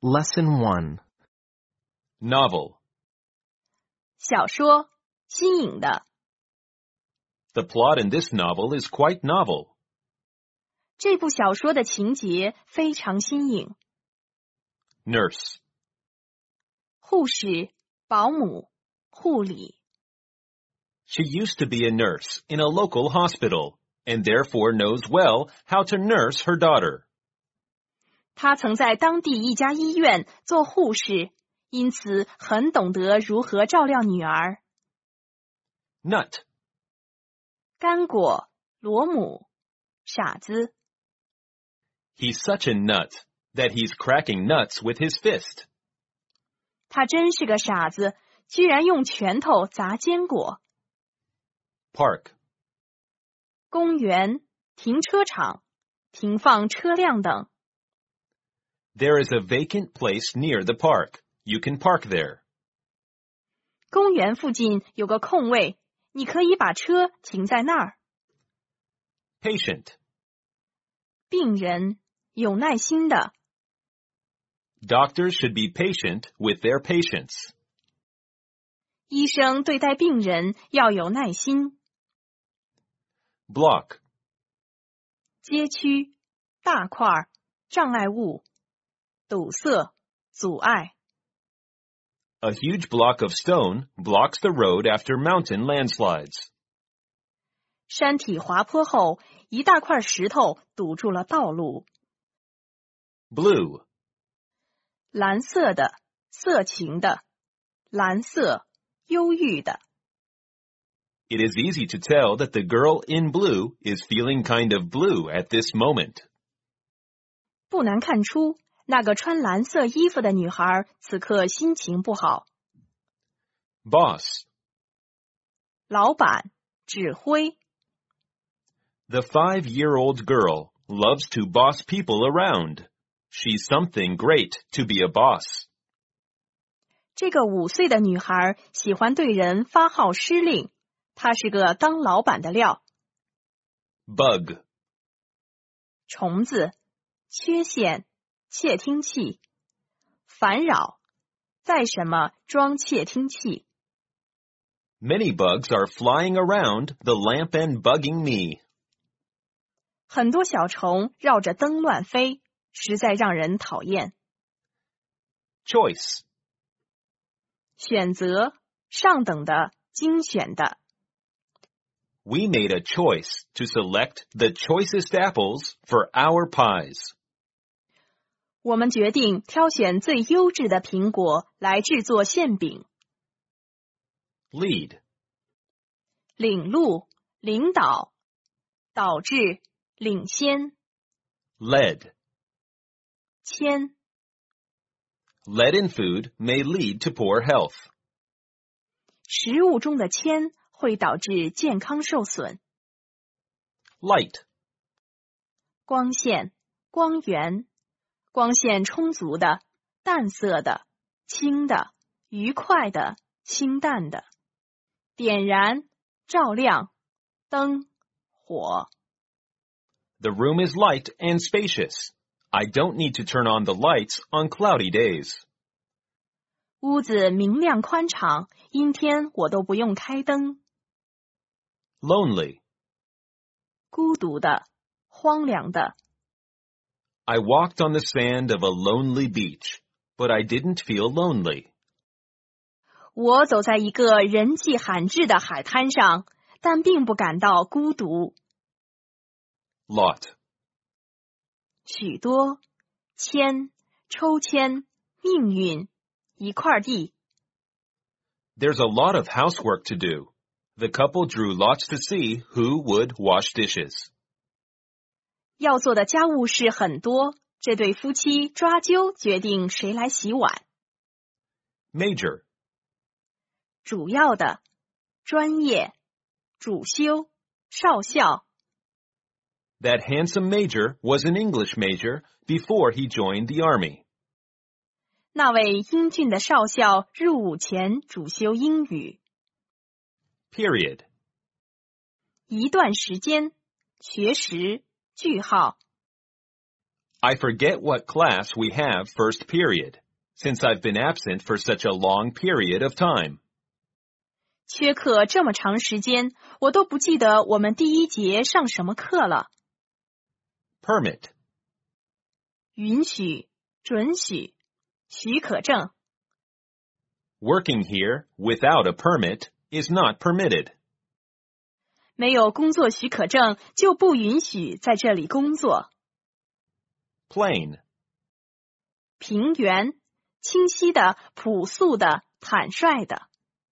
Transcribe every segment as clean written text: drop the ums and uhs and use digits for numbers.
Lesson 1. Novel. 小说，新颖的。 The plot in this novel is quite novel. 这部小说的情节非常新颖。 Nurse. 护士、保姆、护理。 She used to be a nurse in a local hospital and therefore knows well how to nurse her daughter. 她曾在当地一家医院做护士，因此很懂得如何照料女儿。 Nut. 干果、螺母、傻子。 He's such a nut that he's cracking nuts with his fist. 他真是个傻子，居然用拳头砸坚果。 Park. 公园、停车场、停放车辆等。 There is a vacant place near the park. You can park there. 公园附近有个空位，你可以把车停在那儿。 Patient. 病人，有耐心的。 Doctors should be patient with their patients. 医生对待病人要有耐心。 Block. 街区、大块、障碍物、堵塞、阻碍。 A huge block of stone blocks the road after mountain landslides. 山体滑坡后，一大块石头堵住了道路。 Blue. 蓝色的，色情的，蓝色，忧郁的。 It is easy to tell that the girl in blue is feeling kind of blue at this moment. 不难看出，那个穿蓝色衣服的女孩此刻心情不好。 Boss. 老板，指挥。 The 5-year-old girl loves to boss people around. She's something great to be a boss. 这个5岁的女孩喜欢对人发号施令，她是个当老板的料。 Bug. 虫子，缺陷，窃听器，烦扰，在什么装窃听器。 Many bugs are flying around the lamp and bugging me. 很多小虫绕着灯乱飞，实在让人讨厌。 Choice. 选择，上等的，精选的。 We made a choice to select the choicest apples for our pies. 我们决定挑选最优质的苹果来制作馅饼。 Lead. 领路，领导，导致，领先。 Lead. 铅， Lead in food may lead to poor health. 食物中的铅会导致健康受损。 Light. 光线，光源，光线充足的，淡色的，轻的，愉快的，清淡的。点燃，照亮，灯，火。 The room is light and spacious. I don't need to turn on the lights on cloudy days. 屋子明亮宽敞，阴天我都不用开灯。 Lonely. 孤独的，荒凉的。 I walked on the sand of a lonely beach, but I didn't feel lonely. 我走在一个人迹罕至的海滩上，但并不感到孤独。 Lot. 许多，签，抽签，命运，一块地。 There's a lot of housework to do. The couple drew lots to see who would wash dishes. 要做的家务事很多，这对夫妻抓阄决定谁来洗碗。 Major. 主要的，专业，主修，少校。 That handsome major was an English major before he joined the army. 那位英俊的少校入伍前主修英语。 Period. 一段时间，学时，句号。 I forget what class we have first period, since I've been absent for such a long period of time. 缺课这么长时间，我都不记得我们第一节上什么课了。 Permit. 允许、准许、许可证。 Working here without a permit is not permitted. 没有工作许可证就不允许在这里工作。 Plain. 平原，清晰的、朴素的、坦率的。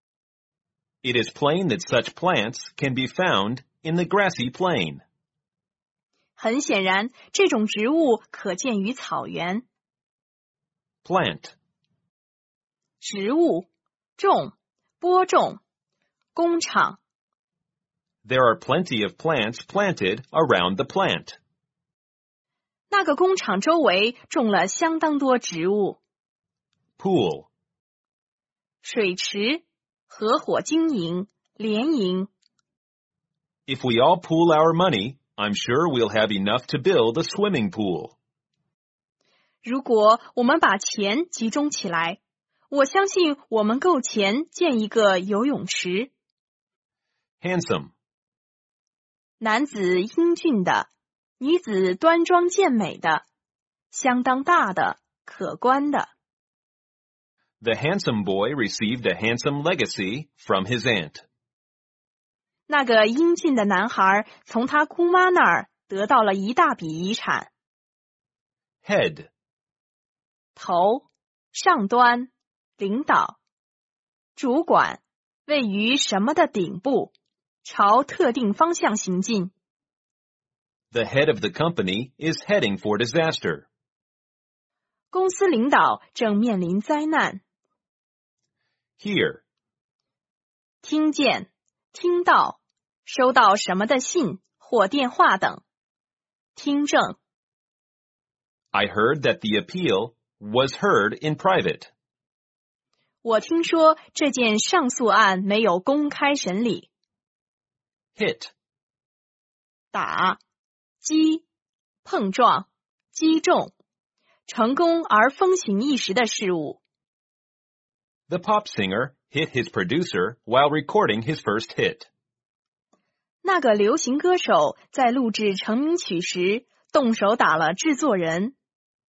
It is plain that such plants can be found in the grassy plain. 很显然，这种植物可见于草原。 Plant. 植物，种，播种，工厂。 There are plenty of plants planted around the plant. 那个工厂周围种了相当多植物。 Pool. 水池，合伙经营，联营。 If we all pool our money, I'm sure we'll have enough to build a swimming pool. 如果我们把钱集中起来，我相信我们够钱建一个游泳池。 Handsome. 男子英俊的，女子端庄健美的，相当大的，可观的。 The handsome boy received a handsome legacy from his aunt. 那个英俊的男孩从他姑妈那儿得到了一大笔遗产。 Head. 头，上端，领导，主管，位于什么的顶部，朝特定方向行进。 The head of the company is heading for disaster. 公司领导正面临灾难。 Hear. 听见，听到，收到什么的信或电话等。听证。 I heard that the appeal was heard in private. 我听说这件上诉案没有公开审理。 Hit. 打，击，碰撞，击中，成功而风行一时的事物。 The pop singer hit his producer while recording his first hit. 那个流行歌手在录制成名曲时动手打了制作人。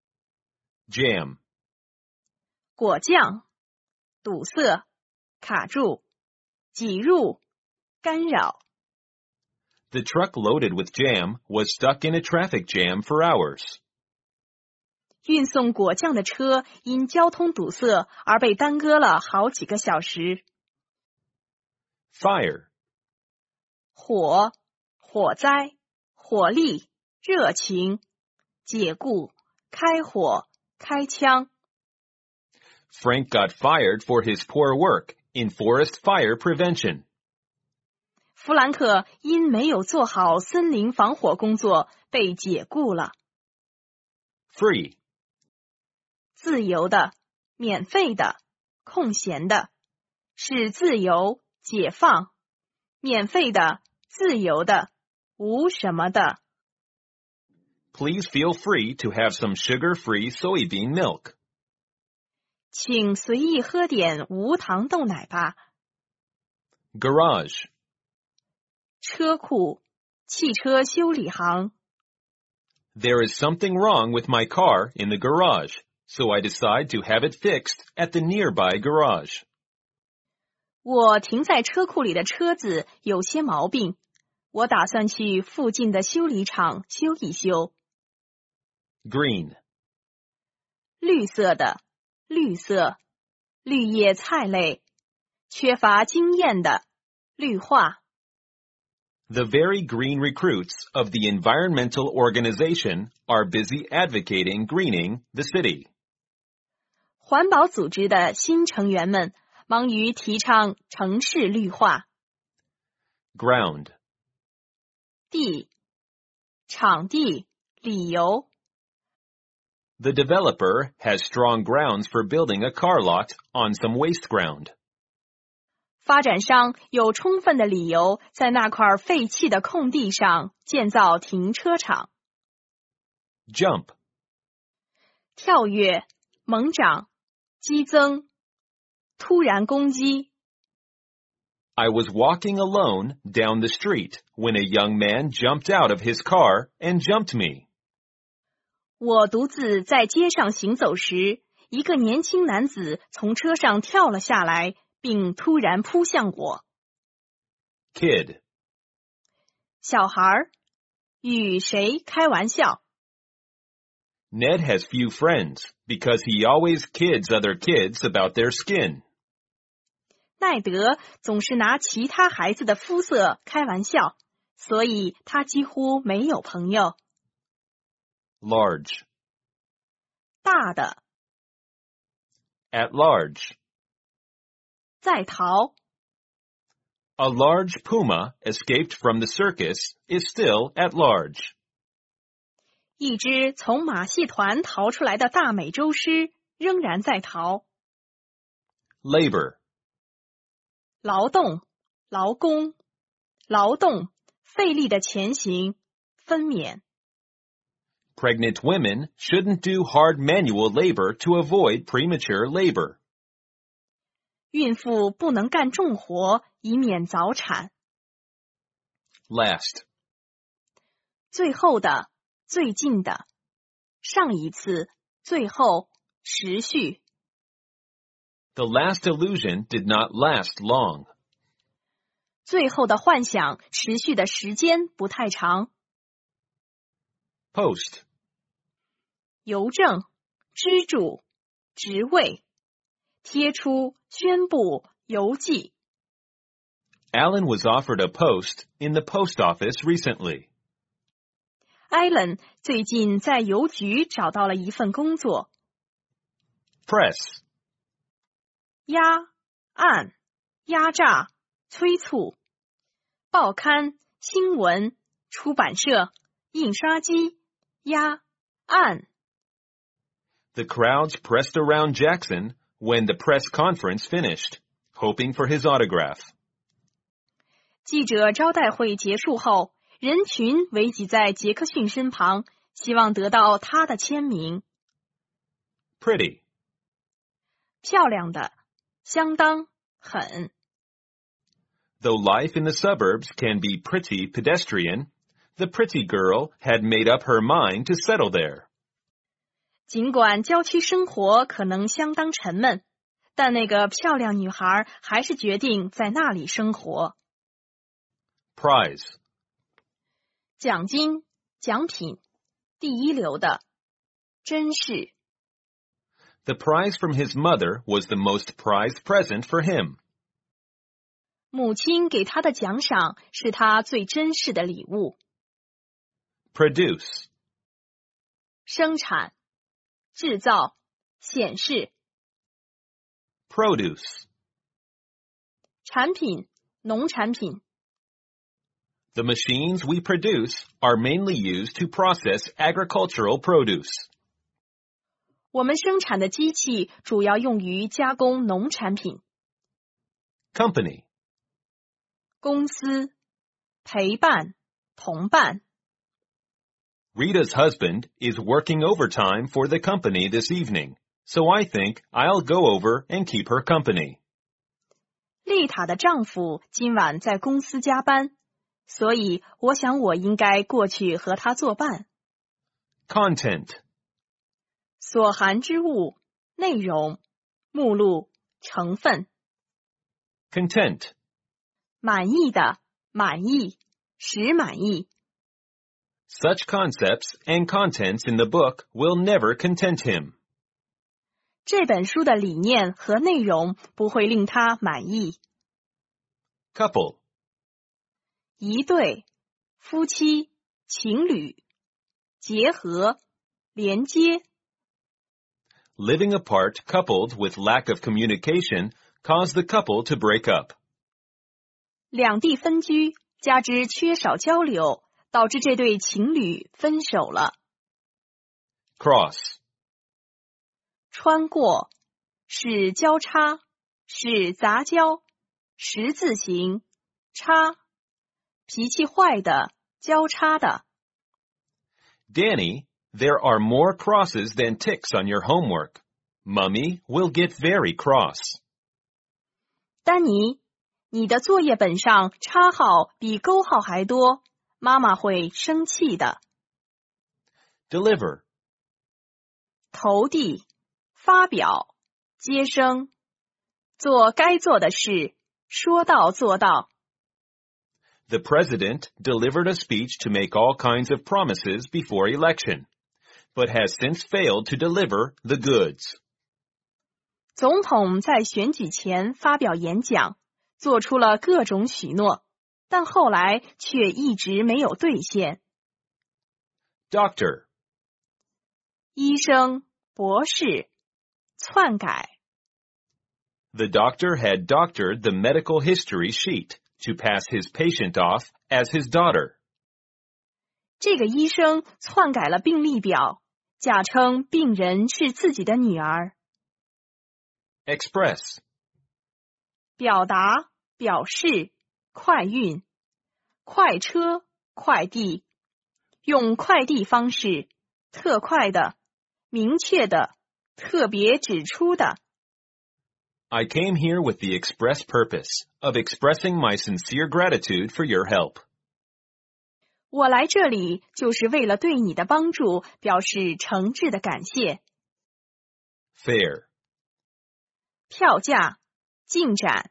Jam. 果酱，堵塞，卡住，挤入，干扰。 The truck loaded with jam was stuck in a traffic jam for hours. 运送果酱的车因交通堵塞而被耽搁了好几个小时。 Fire. 火，火灾，火力，热情，解雇，开火，开枪。 Frank got fired for his poor work in forest fire prevention. 弗兰克因没有做好森林防火工作被解雇了。 Free. 自由的，免费的，空闲的，是自由，解放，免费的，自由的，无什么的。 Please feel free to have some sugar-free soybean milk. 请随意喝点无糖豆奶吧。 Garage. 车库，汽车修理行。 There is something wrong with my car in the garage, so I decide to have it fixed at the nearby garage. 我停在车库里的车子有些毛病，我打算去附近的修理厂修一修。 Green. 绿色的，绿色，绿叶菜类，缺乏经验的，绿化。 The very green recruits of the environmental organization are busy advocating greening the city. 环保组织的新成员们忙于提倡城市绿化。 Ground. 地，场地，理由。 The developer has strong grounds for building a car lot on some waste ground. 发展商有充分的理由在那块废弃的空地上建造停车场。 Jump. 跳跃、猛长、激增、突然攻击。 I was walking alone down the street when a young man jumped out of his car and jumped me. 我独自在街上行走时，一个年轻男子从车上跳了下来，并突然扑向我。 Kid. 小孩，与谁开玩笑？ Ned has few friends because he always kids other kids about their skin. 奈德总是拿其他孩子的肤色开玩笑，所以他几乎没有朋友。 Large. 大的， At large. 在逃。 A large puma escaped from the circus is still at large. 一只从马戏团逃出来的大美洲狮仍然在逃。 Labor. 劳动、劳工、劳动、费力的前行、分娩。 Pregnant women shouldn't do hard manual labor to avoid premature labor. 孕妇不能干重活，以免早产。 Last. 最后的，最近的，上一次，最后，持续。 The last illusion did not last long. 最后的幻想持续的时间不太长。 Post. 邮政、支柱、职位、贴出、宣布、邮寄。 Alan was offered a post in the post office recently. Alan 最近在邮局找到了一份工作。 Press. 压、按、压榨、催促。报刊、新闻、出版社、印刷机、压、按。 The crowds pressed around Jackson when the press conference finished, hoping for his autograph. 记者招待会结束后，人群围挤在杰克逊身旁，希望得到他的签名。 Pretty. 漂亮的，相当，很。 Though life in the suburbs can be pretty pedestrian, the pretty girl had made up her mind to settle there. 尽管郊区生活可能相当沉闷，但那个漂亮女孩还是决定在那里生活。 Prize. 奖金、奖品，第一流的，珍视。 The prize from his mother was the most prized present for him. 母亲给他的奖赏是他最珍视的礼物。 Produce. 生产、制造、显示。 Produce. 产品、农产品。 The machines we produce are mainly used to process agricultural produce. 我们生产的机器主要用于加工农产品。 Company. 公司、陪伴、同伴。 Rita's husband is working overtime for the company this evening, so I think I'll go over and keep her company. 丽塔的丈夫今晚在公司加班，所以我想我应该过去和他作伴。 Content. 所含之物、内容、目录、成分。 Content. 满意的、满意、使满意。 Such concepts and contents in the book will never content him. 这本书的理念和内容不会令他满意。 Couple. 一对、夫妻、情侣、结合、连接。 Living apart coupled with lack of communication caused the couple to break up. 两地分居，加之缺少交流，导致这对情侣分手了。 Cross. 穿过，是交叉，是杂交，十字形，叉，脾气坏的，交叉的。 Danny, There are more crosses than ticks on your homework. Mummy will get very cross. 丹尼，你的作业本上叉号比勾号还多，妈妈会生气的。 Deliver. 投递，发表，接生，做该做的事，说到做到。 The president delivered a speech to make all kinds of promises before election, but has since failed to deliver the goods. 总统在选举前发表演讲，做出了各种许诺，但后来却一直没有兑现。 Doctor. 医生、博士，篡改。 The doctor had doctored the medical history sheet to pass his patient off as his daughter. 这个医生篡改了病历表，假称病人是自己的女儿。 Express. 表达、表示、快运、快车、快递，用快递方式，特快的、明确的、特别指出的。 I came here with the express purpose of expressing my sincere gratitude for your help. 我来这里就是为了对你的帮助表示诚挚的感谢。 Fare. 票价、进展。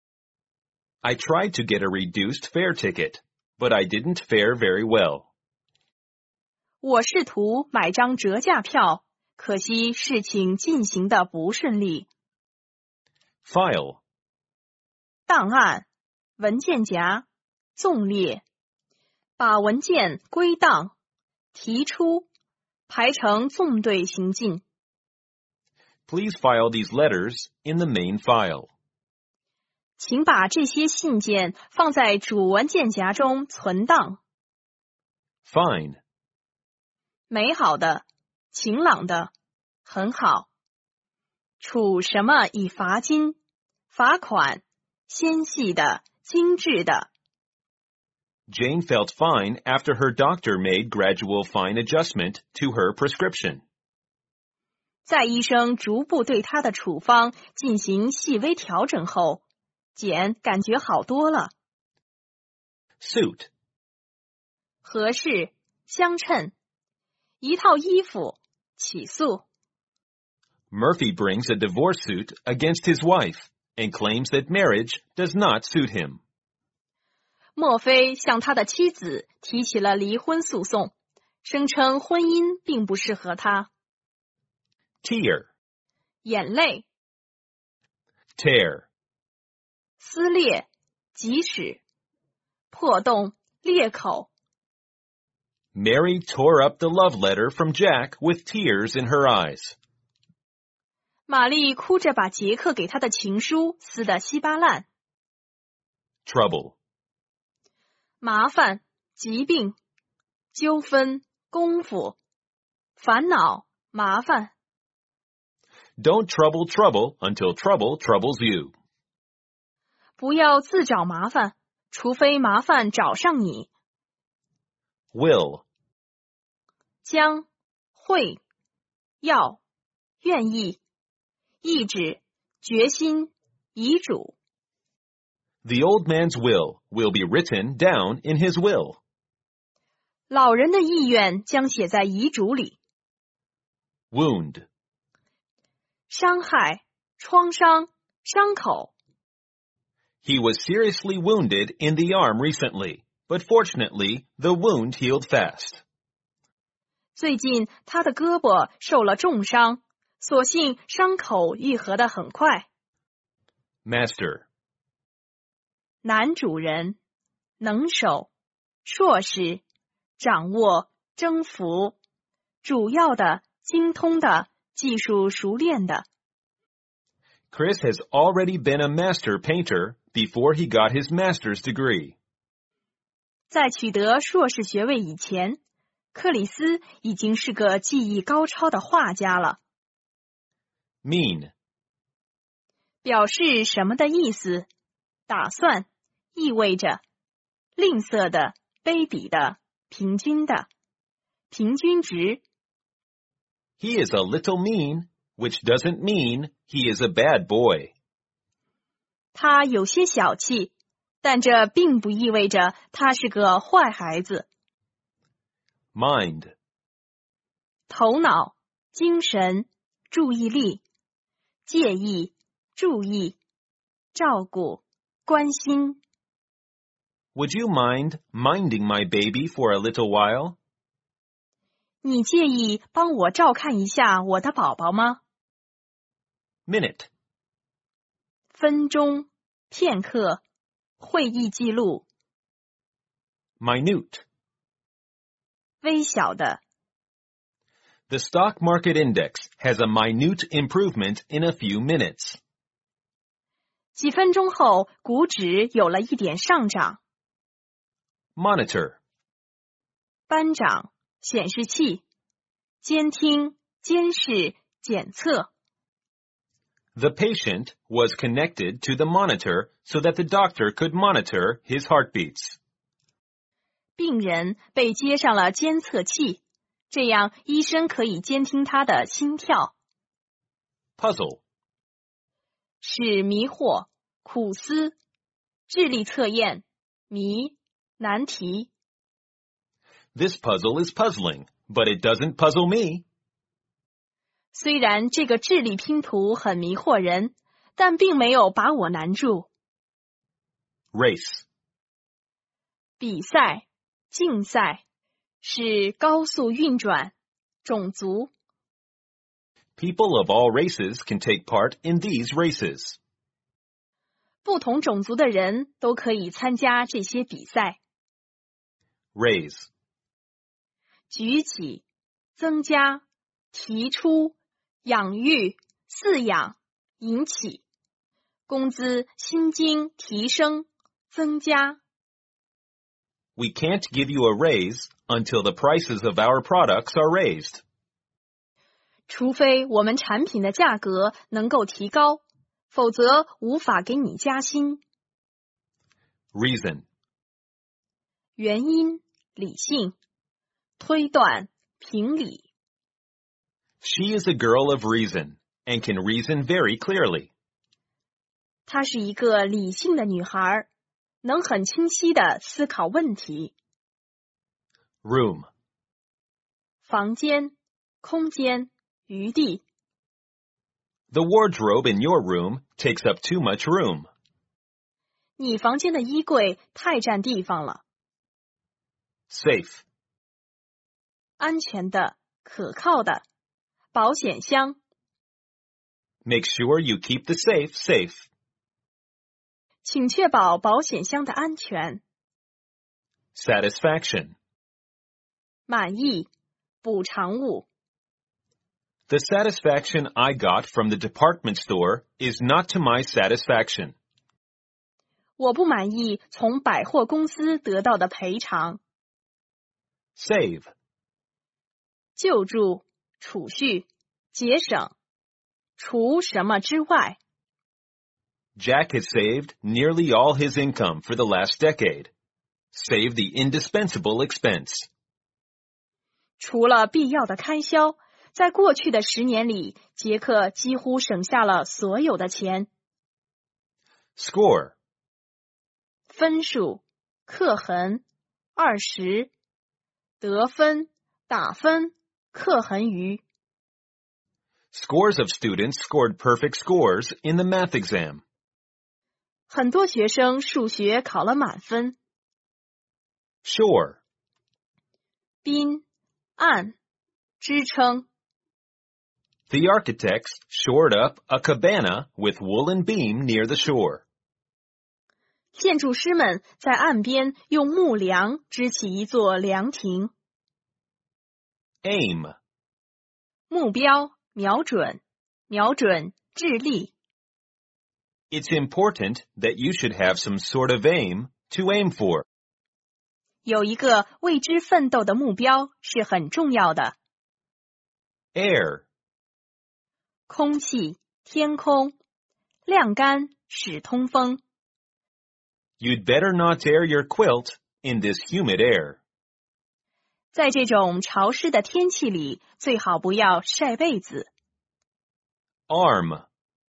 I tried to get a reduced fare ticket, but I didn't fare very well. 我试图买张折价票，可惜事情进行得不顺利。 File. 档案、文件夹、纵列，把文件归档，提出，排成纵队行进。 Please file these letters in the main file. 请把这些信件放在主文件夹中存档。 Fine. 美好的，晴朗的，很好。处什么以罚金、罚款，纤细的、精致的。 Jane felt fine after her doctor made gradual fine adjustment to her prescription. 在医生逐步对她的处方进行细微调整后，简感觉好多了。 Suit. 合适，相称。一套衣服，起诉。 Murphy brings a divorce suit against his wife and claims that marriage does not suit him. 墨菲向他的妻子提起了离婚诉讼，声称婚姻并不适合他。 Tear. 眼泪， Tear. 撕裂，即使，破洞，裂口。 Mary tore up the love letter from Jack with tears in her eyes. 玛丽哭着把杰克给她的情书撕得稀巴烂。 Trouble. 麻烦，疾病，纠纷，功夫，烦恼，麻烦。 Don't trouble trouble until trouble troubles you. 不要自找麻烦，除非麻烦找上你。 Will. 将，会，要，愿意，意志，决心，遗嘱。 The old man's will be written down in his will. 老人的意愿将写在遗嘱里。 Wound. 伤害，创伤，伤口。 He was seriously wounded in the arm recently, but fortunately, the wound healed fast. 最近他的胳膊受了重伤，所幸伤口愈合得很快。 Master. 男主人，能手，硕士，掌握，征服，主要的，精通的，技术熟练的。 Chris has already been a master painter before he got his master's degree. 在取得硕士学位以前，克里斯已经是个技艺高超的画家了。 Mean. 表示什么的意思，打算，意味着，吝啬的，卑鄙的，平均的，平均值， He is a little mean, which doesn't mean he is a bad boy. 他有些小气，但这并不意味着他是个坏孩子。 Mind. 头脑、精神、注意力、介意、注意、照顾、关心。 Would you mind minding my baby for a little while? 你介意帮我照看一下我的宝宝吗？ Minute. 分钟、片刻、会议记录。 Minute. 微小的。 The stock market index has a minute improvement in a few minutes. 几分钟后，股指有了一点上涨。 Monitor. 班长、显示器、监听、监视、检测。 The patient was connected to the monitor so that the doctor could monitor his heartbeats. 病人被接上了监测器，这样医生可以监听他的心跳。 Puzzle. 是迷惑、苦思、智力测验、谜、难题。 This puzzle is puzzling, but it doesn't puzzle me. 虽然这个智力拼图很迷惑人，但并没有把我难住。 Race. 比赛、竞赛，是高速运转、种族。 People of all races can take part in these races. 不同种族的人都可以参加这些比赛。 Raise. 举起、增加、提出、养育、饲养、引起。工资、薪金提升、增加。 We can't give you a raise until the prices of our products are raised. 除非我们产品的价格能够提高，否则无法给你加薪。 Reason. 原因、理性、推断、评理。 She is a girl of reason and can reason very clearly. 她是一个理性的女孩，能很清晰地思考问题。 Room. 房间、空间、余地。 The wardrobe in your room takes up too much room. 你房间的衣柜太占地方了。 Safe. 安全的、可靠的。保险箱。 Make sure you keep the safe safe. 请确保保险箱的安全。 Satisfaction. 满意、补偿物。 The satisfaction I got from the department store is not to my satisfaction. 我不满意从百货公司得到的赔偿。 Save. 救助、储蓄、节省。除什么之外。 Jack has saved nearly all his income for the last decade. Save the indispensable expense. 除了必要的开销，在过去的10年里，杰克几乎省下了所有的钱。 Score. 分数、刻痕、20。得分、打分、刻痕于。 Scores of students scored perfect scores in the math exam. 很多学生数学考了满分。 Shore. 滨、岸、支撑。 The architects shored up a cabana with woolen beam near the shore. 建筑师们在岸边用木梁支起一座凉亭。 Aim. 目标、瞄准、瞄准、智力。 It's important that you should have some sort of aim to aim for. 有一个为之奋斗的目标是很重要的。 Air. 空气、天空。晾干、使通风。 You'd better not air your quilt in this humid air. 在这种潮湿的天气里，最好不要晒被子。 Arm.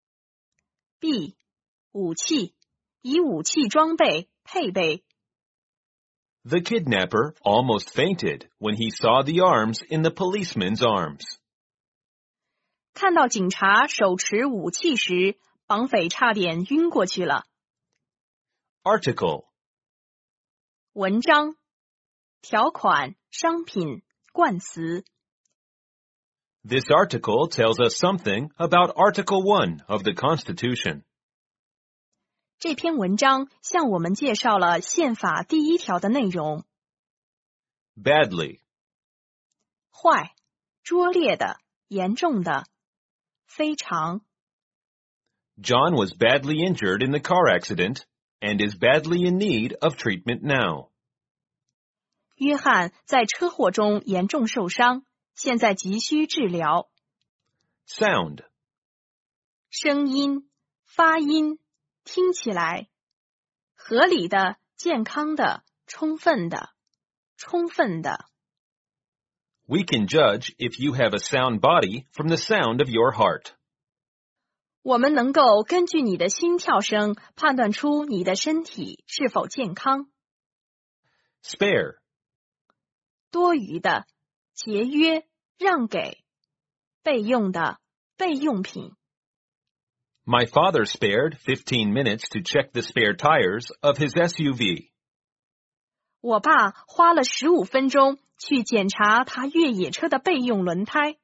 B. 武器，以武器装备、配备。 The kidnapper almost fainted when he saw the arms in the policeman's arms. 看到警察手持武器时，绑匪差点晕过去了。 Article. 文章、条款、商品、冠词。 This article tells us something about Article 1 of the Constitution. 这篇文章向我们介绍了宪法第1条的内容。 Badly. 坏、拙劣的、严重的。非常。 John was badly injured in the car accident and is badly in need of treatment now. 约翰在车祸中严重受伤，现在急需治疗。 Sound. 声音、发音、听起来。合理的、健康的、充分的、充分的。 We can judge if you have a sound body from the sound of your heart. 我们能够根据你的心跳声判断出你的身体是否健康。 Spare. 多余的、节约、让给。备用的、备用品。 My father spared 15 minutes to check the spare tires of his SUV. 我爸花了15分钟去检查他越野车的备用轮胎。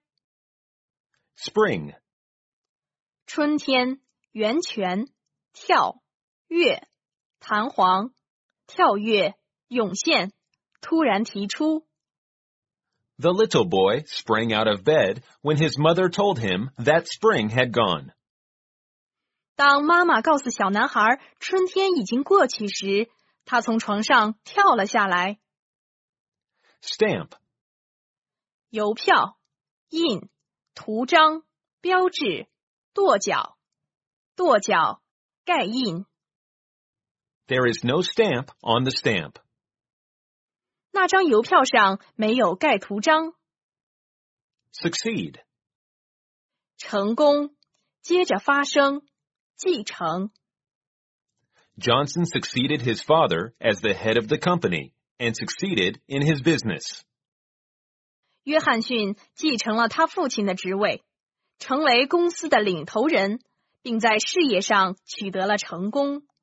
Spring. 春天、源泉、跳、跃、弹簧、跳跃、涌现、突然提出。 The little boy sprang out of bed when his mother told him that spring had gone. 当妈妈告诉小男孩春天已经过去时，他从床上跳了下来。 Stamp. 邮票、印、图章、标志、跺脚、跺脚、盖印。 There is no stamp on the stamp. 那张邮票上没有盖图章。 Succeed. 成功，接着发生，继承。 Johnson succeeded his father as the head of the company and succeeded in his business. 约翰逊继承了他父亲的职位，成为公司的领头人，并在事业上取得了成功。